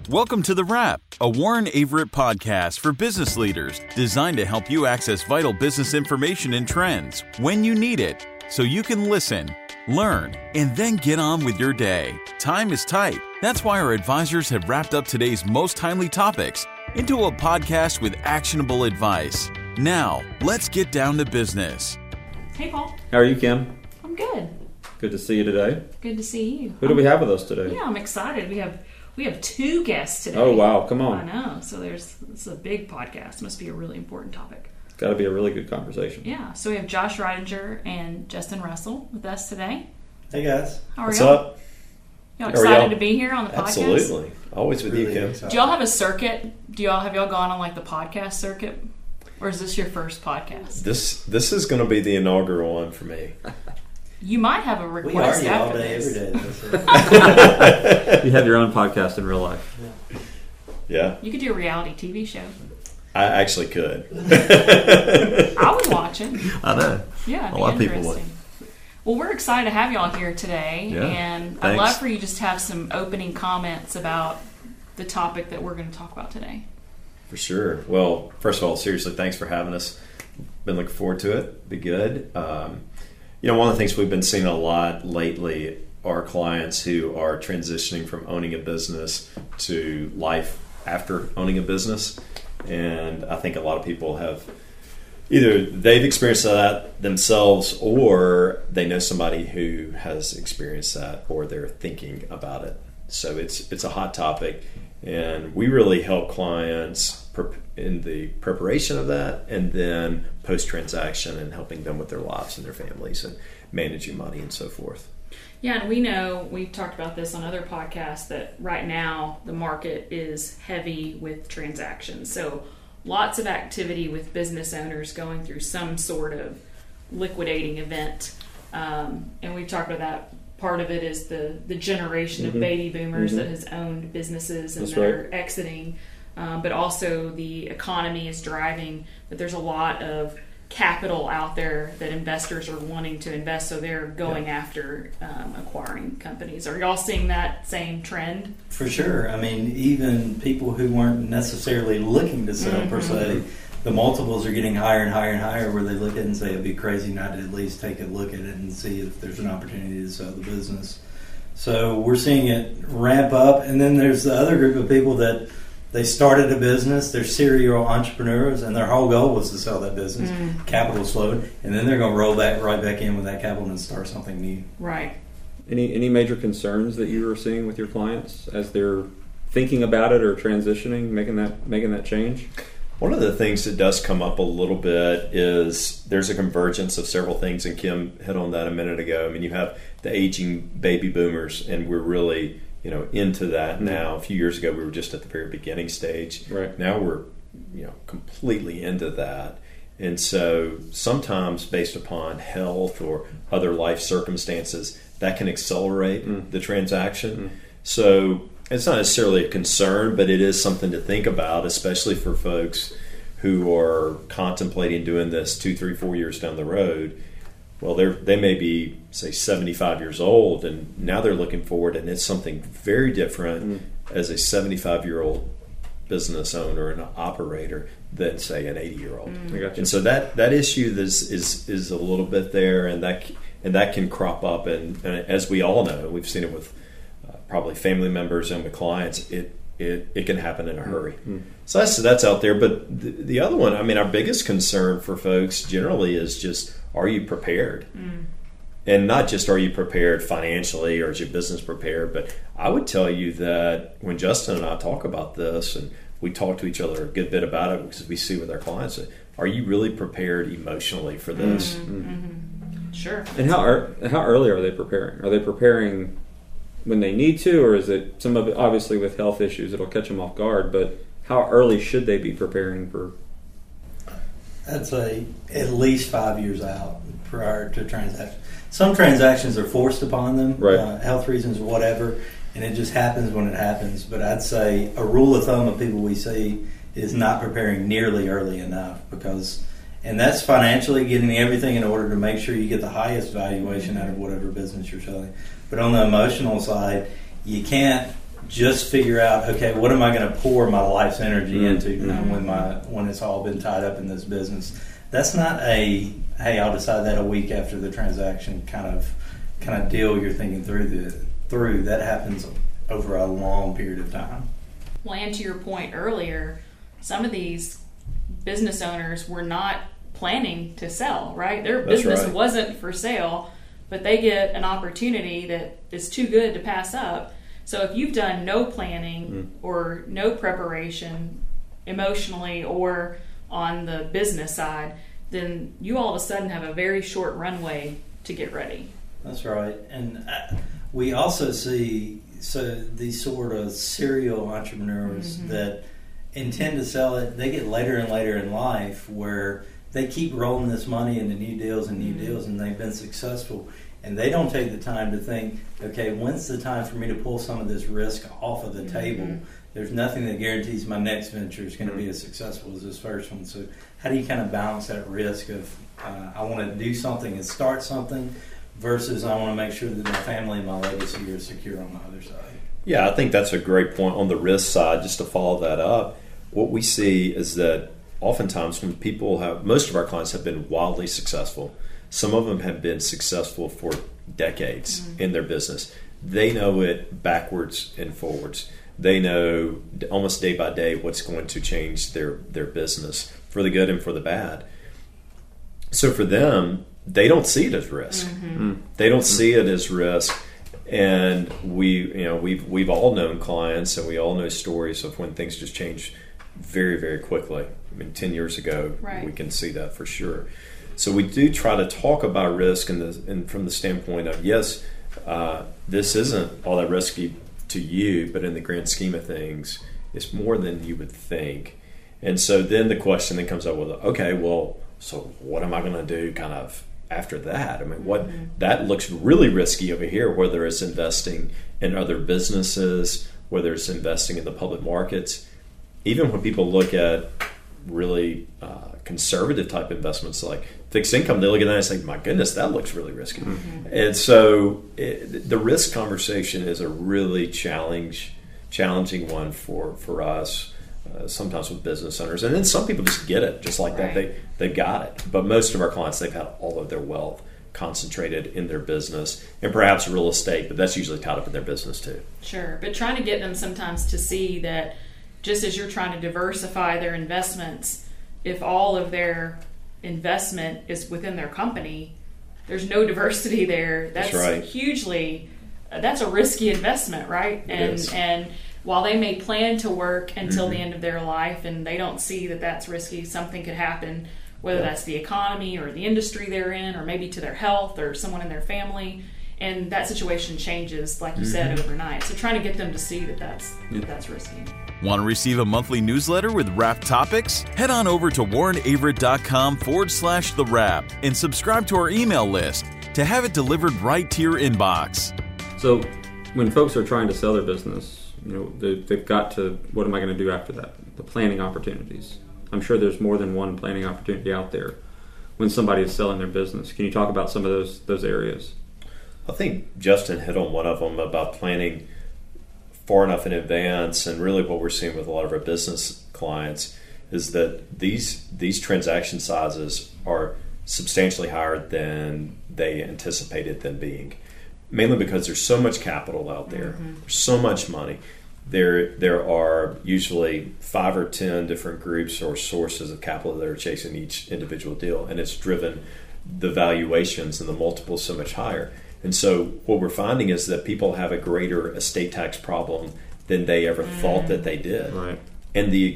Welcome to The Wrap, a Warren Averett podcast for business leaders designed to help you access vital business information and trends when you need it, so you can listen, learn, and then get on with your day. Time is tight. That's why our advisors have wrapped up today's most timely topics into a podcast with actionable advice. Now, let's get down to business. Hey, Paul. How are you, Kim? I'm good. Good to see you today. Good to see you. Who do we have with us today? Yeah, I'm excited. We have two guests today. Oh, wow. Come on. I know. So this is a big podcast. Must be a really important topic. It's got to be a really good conversation. Yeah. So we have Josh Ridinger and Justin Russell with us today. Hey, guys. How are What's y'all? up? Y'all excited to be here on the podcast? Absolutely. Always with Really you, Kim. excited. Do y'all have a circuit? Have y'all gone on like the podcast circuit? Or is this your first podcast? This is going to be the inaugural one for me. You might have a We request argue after all day, this. every day. You have your own podcast in real life. Yeah, You could do a reality TV show. I actually could. I would watch it. I know. Yeah, it'd A be lot of people interesting. Well, we're excited to have y'all here today, Yeah, and I'd thanks. love for you just to have some opening comments about the topic that we're going to talk about today. For sure. Well, first of all, seriously, thanks for having us. Been looking forward to it. Be good. One of the things we've been seeing a lot lately are clients who are transitioning from owning a business to life after owning a business. And I think a lot of people have either they've experienced that themselves or they know somebody who has experienced that or they're thinking about it. So it's a hot topic. And we really help clients in the preparation of that and then post-transaction and helping them with their lives and their families and managing money and so forth. Yeah, and we know, we've talked about this on other podcasts, that right now the market is heavy with transactions. So lots of activity with business owners going through some sort of liquidating event. And we've talked about that. Part of it is the generation of baby boomers that has owned businesses and That's they're exiting. But also the economy is driving that there's a lot of capital out there that investors are wanting to invest, so they're going after acquiring companies. Are y'all seeing that same trend? For sure. I mean, even people who weren't necessarily looking to sell per se, the multiples are getting higher and higher and higher where they look at it and say it'd be crazy not to at least take a look at it and see if there's an opportunity to sell the business. So we're seeing it ramp up. And then there's the other group of people that they started a business, they're serial entrepreneurs, and their whole goal was to sell that business. Capital slowed, and then they're going to roll right back in with that capital and start something new. Right. Any major concerns that you are seeing with your clients as they're thinking about it or transitioning, making that change? One of the things that does come up a little bit is there's a convergence of several things, and Kim hit on that a minute ago. I mean, you have the aging baby boomers, and we're really into that now. A few years ago, we were just at the very beginning stage. Right. Now we're completely into that. And so sometimes based upon health or other life circumstances, that can accelerate the transaction. So it's not necessarily a concern, but it is something to think about, especially for folks who are contemplating doing this 2, 3, 4 years down the road. Well, they may be, say, 75 years old, and now they're looking forward, and it's something very different as a 75-year-old business owner and an operator than, say, an 80-year-old. I got you. And so that issue is a little bit there, and that can crop up. And as we all know, we've seen it with probably family members and with clients. It can happen in a hurry. So that's out there. But the other one, I mean, our biggest concern for folks generally is just, are you prepared? And not just are you prepared financially or is your business prepared, but I would tell you that when Justin and I talk about this, and we talk to each other a good bit about it because we see with our clients, are you really prepared emotionally for this? Sure. And how early are they preparing? Are they preparing when they need to, or is it some of it, obviously with health issues, it'll catch them off guard, but how early should they be preparing for? I'd say at least 5 years out prior to transaction. Some transactions are forced upon them, Right. Health reasons or whatever, and it just happens when it happens. But I'd say a rule of thumb of people we see is not preparing nearly early enough, and that's financially getting everything in order to make sure you get the highest valuation out of whatever business you're selling. But on the emotional side, you can't just figure out, okay, what am I going to pour my life's energy into when it's all been tied up in this business. That's not a, hey, I'll decide that a week after the transaction kind of deal you're thinking through. That happens over a long period of time. Well, and to your point earlier, some of these business owners were not planning to sell, right? Their business wasn't for sale, but they get an opportunity that is too good to pass up. So if you've done no planning or no preparation emotionally or on the business side, then you all of a sudden have a very short runway to get ready. That's right. And we also see these sort of serial entrepreneurs that intend to sell it, they get later and later in life where they keep rolling this money into new deals and new deals, and they've been successful. And they don't take the time to think, okay, when's the time for me to pull some of this risk off of the table? There's nothing that guarantees my next venture is going to be as successful as this first one. So how do you kind of balance that risk of I want to do something and start something versus I want to make sure that my family and my legacy are secure on the other side? Yeah, I think that's a great point on the risk side. Just to follow that up, what we see is that oftentimes when most of our clients have been wildly successful. Some of them have been successful for decades in their business. They know it backwards and forwards. They know almost day by day what's going to change their business for the good and for the bad. So for them, they don't see it as risk. They don't see it as risk. And we've all known clients, and we all know stories of when things just change very, very quickly. I mean, 10 years ago, we can see that for sure. So we do try to talk about risk and from the standpoint of, yes, this isn't all that risky to you, but in the grand scheme of things, it's more than you would think. And so then the question then comes up with, okay, well, so what am I going to do kind of after that? I mean, that looks really risky over here, whether it's investing in other businesses, whether it's investing in the public markets. Even when people look at really conservative type investments like fixed income, they look at that and say, my goodness, that looks really risky. And so the risk conversation is a really challenging one for us, sometimes with business owners. And then some people just get it, just like that. They've got it. But most of our clients, they've had all of their wealth concentrated in their business and perhaps real estate, but that's usually tied up in their business too. Sure, but trying to get them sometimes to see that just as you're trying to diversify their investments, if all of their investment is within their company, there's no diversity there. That's hugely, that's a risky investment, right? And while they may plan to work until the end of their life and they don't see that that's risky, something could happen, whether that's the economy or the industry they're in, or maybe to their health or someone in their family. And that situation changes, like you said, overnight. So trying to get them to see that that's risky. Want to receive a monthly newsletter with Wrap topics? Head on over to warrenaverett.com/The Wrap and subscribe to our email list to have it delivered right to your inbox. So when folks are trying to sell their business, they've got to, what am I going to do after that? The planning opportunities. I'm sure there's more than one planning opportunity out there when somebody is selling their business. Can you talk about some of those areas? I think Justin hit on one of them about planning far enough in advance, and really what we're seeing with a lot of our business clients is that these transaction sizes are substantially higher than they anticipated them being, mainly because there's so much capital out there, there's so much money. There are usually 5 or 10 different groups or sources of capital that are chasing each individual deal, and it's driven the valuations and the multiples so much higher. And so what we're finding is that people have a greater estate tax problem than they ever thought that they did. Right. And the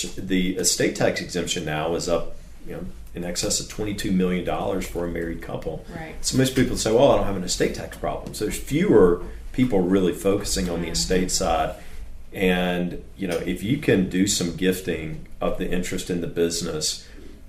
estate tax exemption now is up, in excess of $22 million for a married couple. Right. So most people say, well, I don't have an estate tax problem. So there's fewer people really focusing on the estate side. And, if you can do some gifting of the interest in the business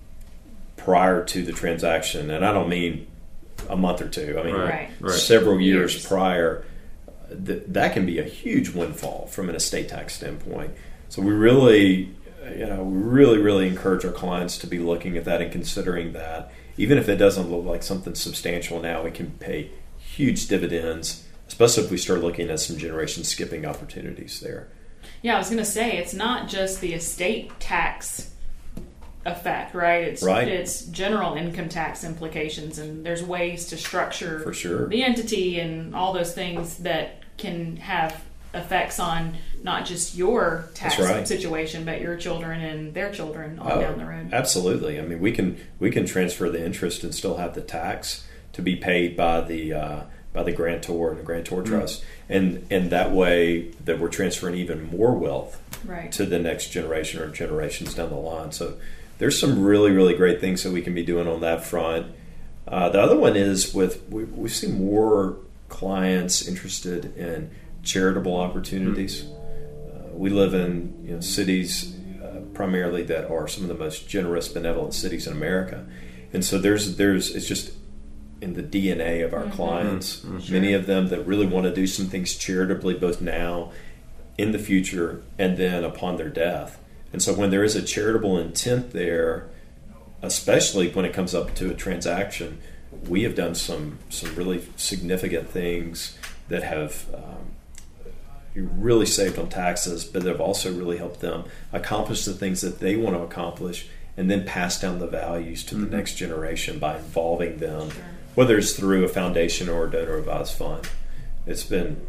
prior to the transaction, and I don't mean a month or two, I mean several years prior, that can be a huge windfall from an estate tax standpoint. So we really encourage our clients to be looking at that and considering that. Even if it doesn't look like something substantial now, it can pay huge dividends especially if we start looking at some generation skipping opportunities there. Yeah, I was going to say, it's not just the estate tax effect, right? It's general income tax implications, and there's ways to structure For sure. the entity and all those things that can have effects on not just your tax situation, but your children and their children on down the road. Absolutely. I mean, we can transfer the interest and still have the tax to be paid by the grantor and the grantor trust, and that way that we're transferring even more wealth to the next generation or generations down the line. So there's some really, really great things that we can be doing on that front. The other one is we see more clients interested in charitable opportunities. We live in cities primarily that are some of the most generous, benevolent cities in America, and so there's it's just in the DNA of our clients. Many of them that really want to do some things charitably, both now, in the future, and then upon their death. And so when there is a charitable intent there, especially when it comes up to a transaction, we have done some really significant things that have really saved on taxes, but have also really helped them accomplish the things that they want to accomplish, and then pass down the values to the next generation by involving them, whether it's through a foundation or a donor advised fund. That's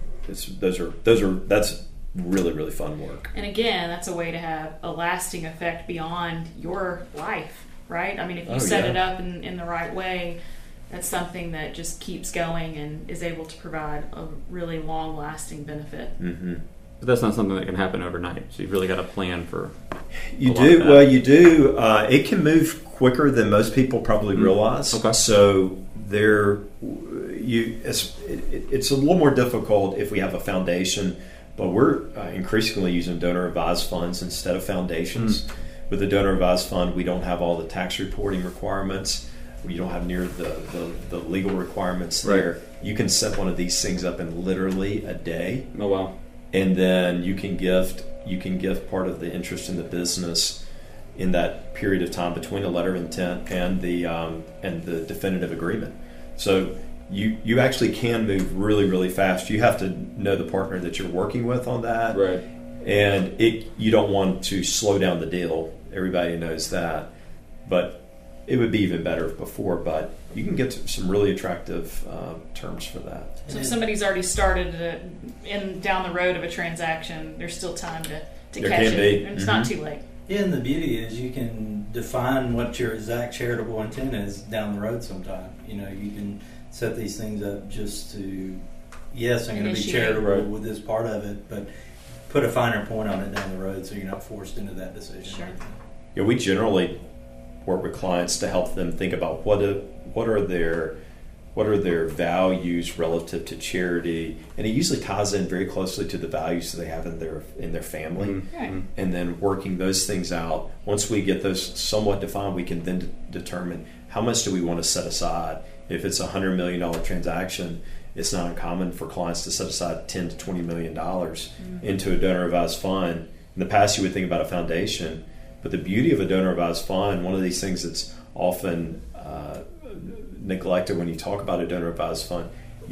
really, really fun work. And again, that's a way to have a lasting effect beyond your life, right? I mean, if you set it up in the right way, that's something that just keeps going and is able to provide a really long-lasting benefit. But that's not something that can happen overnight. So you've really got to plan for. You do. Well, you do. It can move quicker than most people probably realize. Okay. So it's a little more difficult if we have a foundation, but we're increasingly using donor advised funds instead of foundations. With the donor advised fund, we don't have all the tax reporting requirements. You don't have near the legal requirements there. You can set one of these things up in literally a day. Oh wow! And then you can gift part of the interest in the business in that period of time between the letter of intent and the definitive agreement. So you actually can move really, really fast. You have to know the partner that you're working with on that, right? And you don't want to slow down the deal. Everybody knows that, but it would be even better before. But you can get some really attractive terms for that. So if somebody's already started down the road of a transaction, there's still time to catch it. And it's not too late. Yeah, and the beauty is you can define what your exact charitable intent is down the road sometime. You can set these things up just to, yes, I'm going to be charitable with this part of it, but put a finer point on it down the road so you're not forced into that decision. Sure. Yeah, we generally work with clients to help them think about what are their values relative to charity, and it usually ties in very closely to the values that they have in their family. And then working those things out. Once we get those somewhat defined, we can then determine how much do we want to set aside. If it's a $100 million transaction, it's not uncommon for clients to set aside $10 to $20 million into a donor advised fund. In the past, you would think about a foundation, but the beauty of a donor advised fund, one of these things that's often neglected when you talk about a donor advised fund,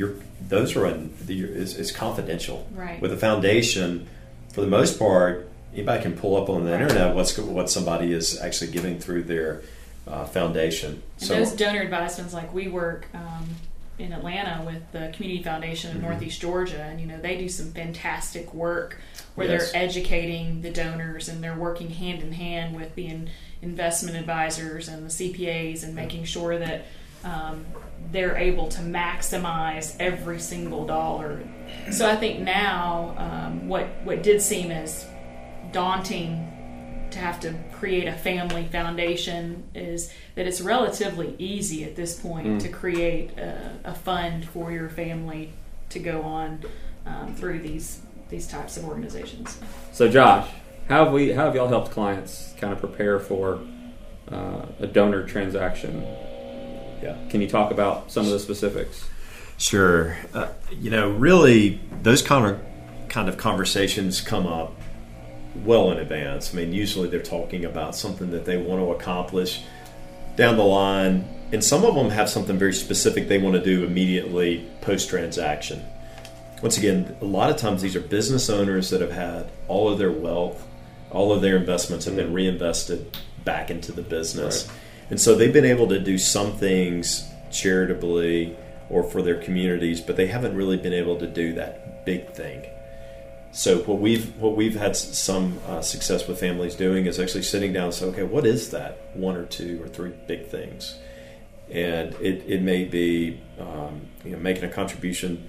it's confidential. Right. With a foundation, for the most part, anybody can pull up on the internet what somebody is actually giving through their foundation. And those donor advised funds, like we work in Atlanta with the Community Foundation in Northeast Georgia, and they do some fantastic work where they're educating the donors, and they're working hand in hand with the investment advisors and the CPAs and making sure that they're able to maximize every single dollar. So I think now what did seem as daunting to have to create a family foundation is that it's relatively easy at this point to create a fund for your family to go on through these types of organizations. So Josh, how have y'all helped clients kind of prepare for a donor transaction? Yeah. Can you talk about some of the specifics? Sure. Really, those kind of conversations come up well in advance. I mean, usually they're talking about something that they want to accomplish down the line, and some of them have something very specific they want to do immediately post-transaction. once again, a lot of times these are business owners that have had all of their wealth, all of their investments have been reinvested back into the business. Right. And so they've been able to do some things charitably or for their communities, but they haven't really been able to do that big thing. So what we've had some success with families doing is actually sitting down and saying, okay, what is that 1 or 2 or 3 big things? And it may be making a contribution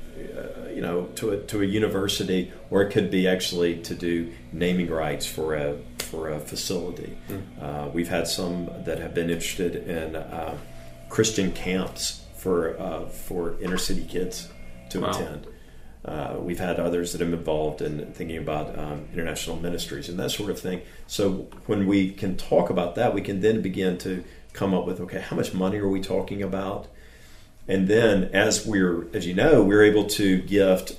to a university, or it could be actually to do naming rights for a facility. We've had some that have been interested in Christian camps for inner city kids to attend. We've had others that have been involved in thinking about international ministries and that sort of thing. So when we can talk about that, we can then begin to come up with, okay, how much money are we talking about? And then as we're able to gift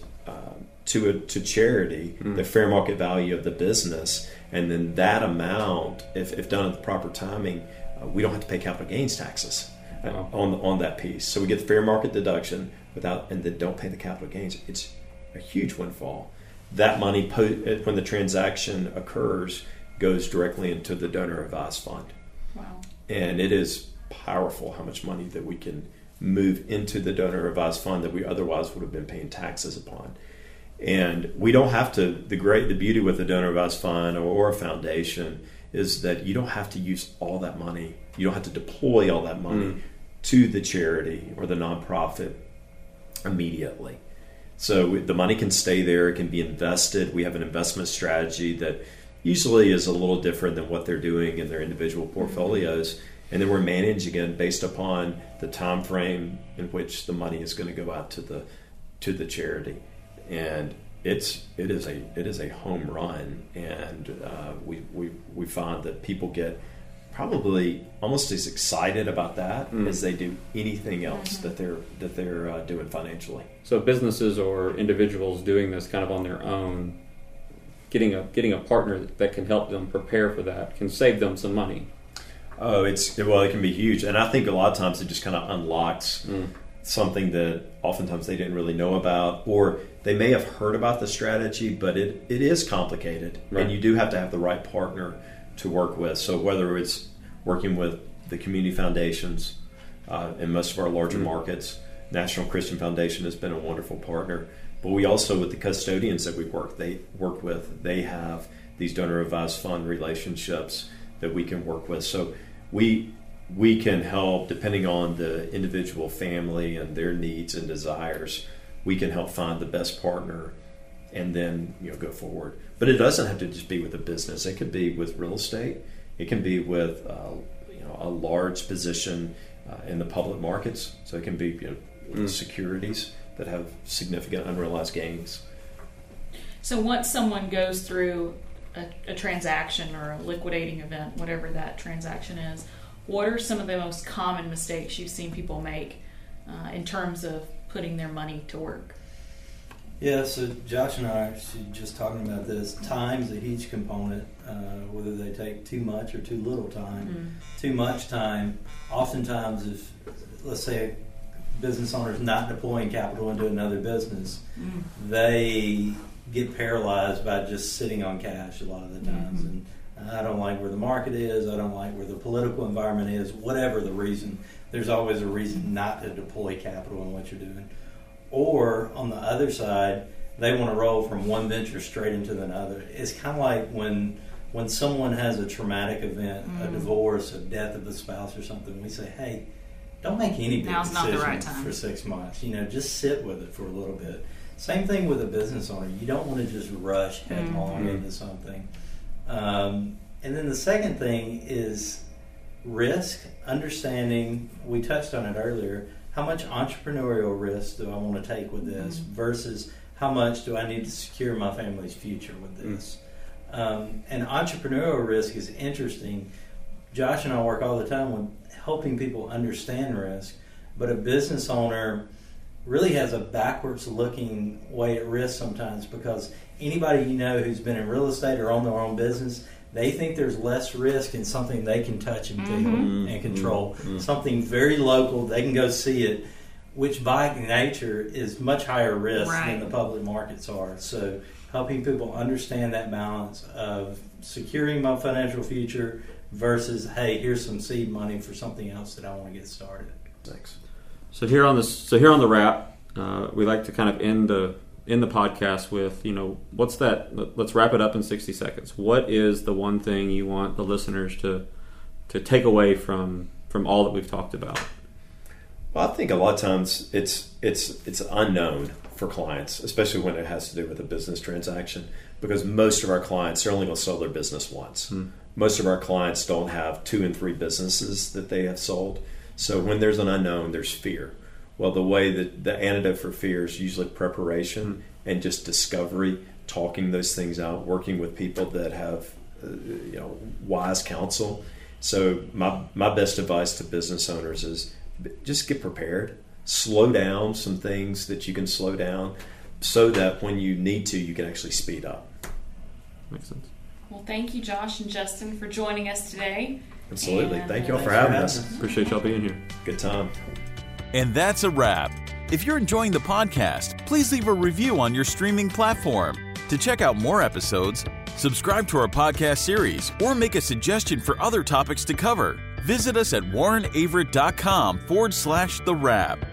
to charity the fair market value of the business, and then that amount, if done at the proper timing, we don't have to pay capital gains taxes on that piece. So we get the fair market deduction and then don't pay the capital gains. It's a huge windfall. That money, when the transaction occurs, goes directly into the donor advised fund. Wow. And it is powerful how much money that we can move into the donor advised fund that we otherwise would have been paying taxes upon. And we don't have to, the beauty with the donor advised fund or a foundation is that you don't have to use all that money. You don't have to deploy all that money to the charity or the nonprofit immediately. So the money can stay there, it can be invested. We have an investment strategy that usually is a little different than what they're doing in their individual portfolios. And then we're managing it based upon the time frame in which the money is going to go out to the charity. And it is a home run, and we find that people get probably almost as excited about that as they do anything else that they're doing financially. So businesses or individuals doing this kind of on their own, getting a partner that can help them prepare for that can save them some money. Oh, it can be huge, and I think a lot of times it just kind of unlocks something that oftentimes they didn't really know about, or they may have heard about the strategy, but it is complicated, and you do have to have the right partner to work with. So whether it's working with the community foundations in most of our larger markets, National Christian Foundation has been a wonderful partner, but we also, with the custodians that we work with, they have these donor advised fund relationships that we can work with. So we can help, depending on the individual family and their needs and desires, we can help find the best partner and then go forward. But it doesn't have to just be with a business. It could be with real estate. It can be with a large position in the public markets. So it can be securities that have significant unrealized gains. So once someone goes through a transaction or a liquidating event, whatever that transaction is, what are some of the most common mistakes you've seen people make in terms of putting their money to work? Yeah, so Josh and I are just talking about this. Time's a huge component, whether they take too much or too little time. Too much time, oftentimes if, let's say, a business owner is not deploying capital into another business, they get paralyzed by just sitting on cash a lot of the times. And I don't like where the market is, I don't like where the political environment is, whatever the reason, there's always a reason not to deploy capital in what you're doing. Or on the other side, they want to roll from one venture straight into another. It's kind of like when someone has a traumatic event, a divorce, a death of a spouse or something, we say, hey, don't make any big decisions for 6 months. Just sit with it for a little bit. Same thing with a business owner. You don't want to just rush headlong into something. And then the second thing is risk, understanding, we touched on it earlier, how much entrepreneurial risk do I want to take with this versus how much do I need to secure my family's future with this. And entrepreneurial risk is interesting. Josh and I work all the time with helping people understand risk, but a business owner really has a backwards looking way at risk sometimes, because anybody who's been in real estate or own their own business, they think there's less risk in something they can touch and feel and control. Something very local, they can go see it. which by nature is much higher risk Right. than the public markets are. So helping people understand that balance of securing my financial future versus, hey, here's some seed money for something else that I want to get started. Thanks. So here on the wrap, we like to kind of end the podcast with, what's that? Let's wrap it up in 60 seconds. What is the one thing you want the listeners to take away from all that we've talked about? Well, I think a lot of times it's unknown for clients, especially when it has to do with a business transaction, because most of our clients are only going to sell their business once. Most of our clients don't have 2 and 3 businesses that they have sold. So when there's an unknown, there's fear. Well, the way that the antidote for fear is usually preparation and just discovery, talking those things out, working with people that have wise counsel. So my best advice to business owners is just get prepared. Slow down some things that you can slow down so that when you need to, you can actually speed up. Makes sense. Well, thank you, Josh and Justin, for joining us today. Absolutely. And, Thank you all for thanks having for us. having us. Appreciate y'all being here. Good time. And that's a wrap. If you're enjoying the podcast, please leave a review on your streaming platform. To check out more episodes, subscribe to our podcast series, or make a suggestion for other topics to cover, visit us at warrenaverett.com/thewrap.